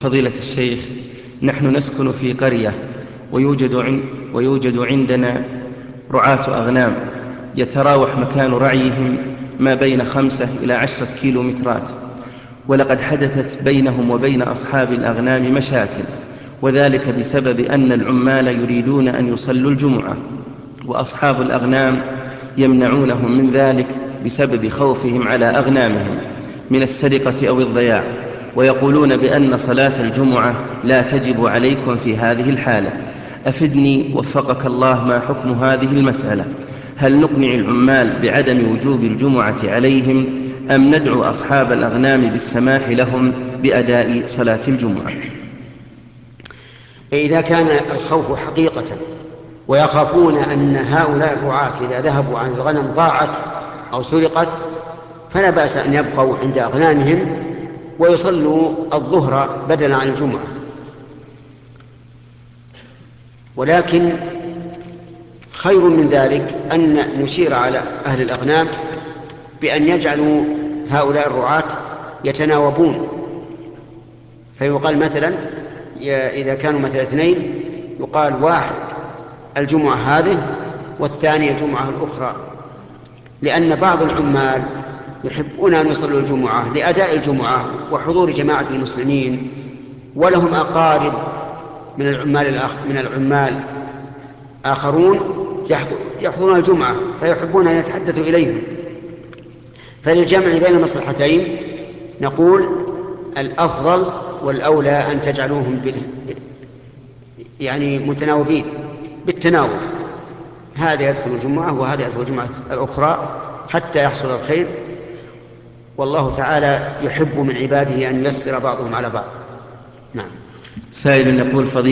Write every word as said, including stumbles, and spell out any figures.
فضيلة الشيخ، نحن نسكن في قرية ويوجد, عن ويوجد عندنا رعاة أغنام يتراوح مكان رعيهم ما بين خمسة إلى عشرة كيلومترات، ولقد حدثت بينهم وبين أصحاب الأغنام مشاكل، وذلك بسبب أن العمال يريدون أن يصلوا الجمعة، وأصحاب الأغنام يمنعونهم من ذلك بسبب خوفهم على أغنامهم من السرقة أو الضياع، ويقولون بأن صلاة الجمعة لا تجب عليكم في هذه الحالة. أفدني وفقك الله، ما حكم هذه المسألة؟ هل نقنع العمال بعدم وجوب الجمعة عليهم، أم ندعو أصحاب الأغنام بالسماح لهم بأداء صلاة الجمعة؟ إذا كان الخوف حقيقة ويخافون أن هؤلاء الرعاة إذا ذهبوا عن الغنم ضاعت أو سرقت، فلا بأس أن يبقوا عند أغنامهم ويصلوا الظهر بدلا عن الجمعة. ولكن خير من ذلك أن نشير على أهل الأغنام بأن يجعلوا هؤلاء الرعاة يتناوبون، فيقال مثلا إذا كانوا مثلا اثنين يقال واحد الجمعة هذه والثانية الجمعة الأخرى، لأن بعض العمال يحبون أن يصلوا الجمعة لأداء الجمعة وحضور جماعة المسلمين، ولهم أقارب من العمال من العمال آخرون يحضرون الجمعة فيحبون أن يتحدثوا إليهم. فللجمع بين المصلحتين نقول الأفضل والأولى أن تجعلوهم بال... يعني متناوبين بالتناوب، هذا يدخل الجمعة وهذا يدخل الجمعة الأخرى حتى يحصل الخير، والله تعالى يحب من عباده أن ييسر بعضهم على بعض. نعم. سائل يقول: فضيلة